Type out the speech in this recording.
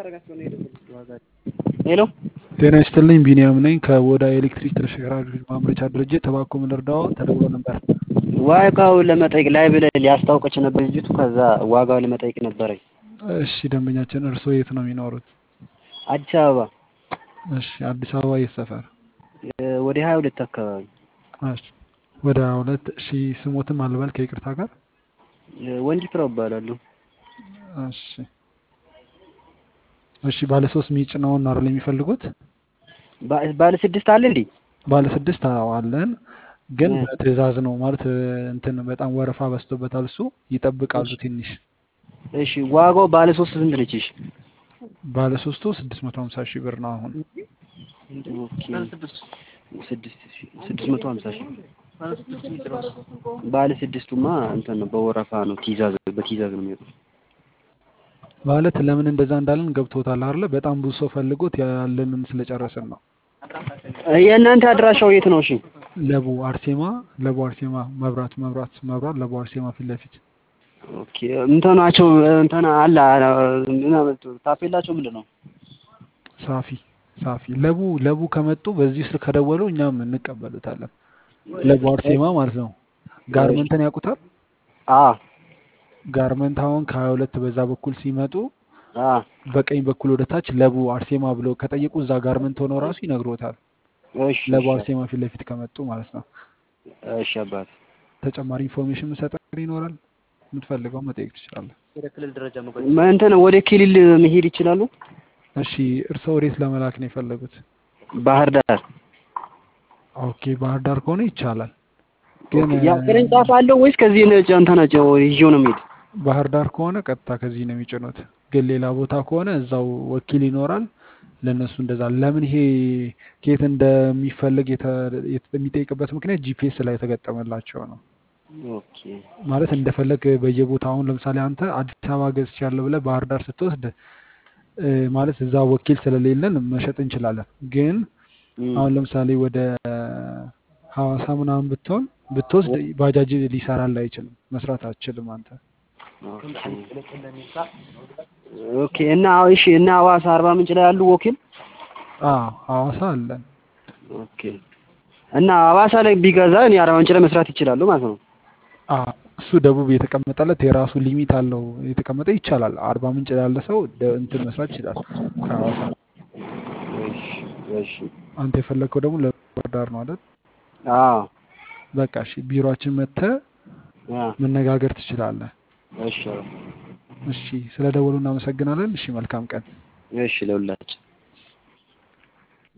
ሄሎ ጤና ይስጥልኝ ቢኒያም ነኝ ከወዳ ኤሌክትሪክ ተሽከርካሪዎች ማምረቻ ድርጅት ተባኮ ምንርዳው ተደውሎ ነበር። ዋጋው ለመጠየቅ ላይ ብለህ ሊያስታውቀች ነበር ልጅቱ። ከዛ ዋጋው ለመጠየቅ ነበረኝ። እሺ ደንበኛችን እርስዎ የት ነው የሚኖሩት? አዲስ አበባ እሺ አዲስ አበባ የት ሰፈር? ወደ 22 አካባቢ። እሺ ወደ 22 እሺ ስሞትም አልበል ከይቅርታ ጋር ወንጂ ፍራው እባላለሁ። እሺ እሺ ባለ 3 ሚጭ ነው አይደል የሚፈልጉት? ባለ 6 አለ እንዴ? ባለ 6 አለን ግን በትዕዛዝ ነው ማለት እንትን በጣም ወረፋ በዝቶበታል እሱ ይጠብቃሉ ትንሽ። እሺ ዋጋው ባለ 3 ስንት ነች? እሺ ባለ 3ቱ 650 ሺህ ብር ነው አሁን። ኦኬ 650 ሺህ ባለ 6ቱማ እንትን ነው በወረፋ ነው በትዕዛዝ ነው የሚወጣው። ማለት ለምን እንደዛ እንዳለን ገብቶታል አይደል? በጣም ብዙ ሰው ፈልጎት ያለንን ስለጨረሰን ነው። የእናንተ አድራሻው የት ነው? እሺ ለቡ አርሴማ መብራት ለቡ አርሴማ ፊት ለፊት። ኦኬ እንትናቸው እንትና አለ ታፔላቸው ምንድን ነው? ሳፊ ለቡ ከመጡ በዚህ ስልክ ከደወሉ እኛም እንቀበሉታለን። ለቡ አርሴማ ማለት ነው። ጋርመንትን ያውቁታል? ጋርመንት አሁን ከ22 በዛ በኩል ሲመጡ በቀኝ በኩል ወደ ታች ለቡ አርሴማ ብለው ከጠየቁ እዛ ጋርመንት ሆነው ራሱ ይነግሮታል። እሺ ለቡ አርሴማ ፊት ለፊት ከመጡ ማለት ነው። እሺ አባት ተጨማሪ ኢንፎርሜሽን መሰጠት ይኖራል የምትፈልገው መጠየቅ ትችላለህ። ወደ ክልል ደረጃ እንትን ወደ ክልል መሄድ ይችላሉ? እሺ እርስዎ ወዴት ለመላክ ነው የፈለጉት? ባህር ዳር። ኦኬ ባህር ዳር ከሆነ ይቻላል። ግን ያ ቅርንጫፍ አለው ወይስ ከዚህ እንተናቸው ይዤው ነው የሚሄድ? ባህር ዳር ከሆነ ቀጥታ ከዚህ ነው የሚጭኑት። ግን ሌላ ቦታ ከሆነ እዛው ወኪል ይኖራል ለነሱ እንደዛ። ለምን ይሄ ከየት እንደሚፈልግ የሚጠይቅበት ምክንያት ጂፒኤስ ላይ የተገጠመላቸው ነው። ኦኬ ማለት እንደፈለግ በየቦታው አሁን ለምሳሌ አንተ አዲስ አበባ ገዝቻለሁ ብለህ ባህር ዳር ስትወስድ ማለት እዛ ወኪል ስለሌለን መሸጥ እንችላለን። ግን አሁን ለምሳሌ ወደ ሐዋሳ ምናምን ብትወስድ ባጃጅ ሊሰራልህ አይችልም፣ መስራት አትችልም አንተ። ኦኬ እና እሺ እና ሐዋሳ አርባ ምንጭ ላይ ያሉ ወኪል? ሐዋሳ አለን። ኦኬ እና ሐዋሳ ላይ ቢገዛ እኔ አርባ ምንጭ ላይ መስራት ይችላሉ ማለት ነው? እሱ ደቡብ የተቀመጠለት የራሱ ሊሚት አለው የተቀመጠ ይቻላል። አርባ ምንጭ ያለ ሰው እንትን መስራት ይችላል ከሐዋሳ። እሺ አንተ የፈለከው ደግሞ ለባህር ዳር ነው አይደል? በቃ እሺ ቢሮአችን መጥተህ መነጋገር ትችላለህ። እሺ ስለደወሉ እናመሰግናለን። እሺ መልካም ቀን። እሺ ለሁላችን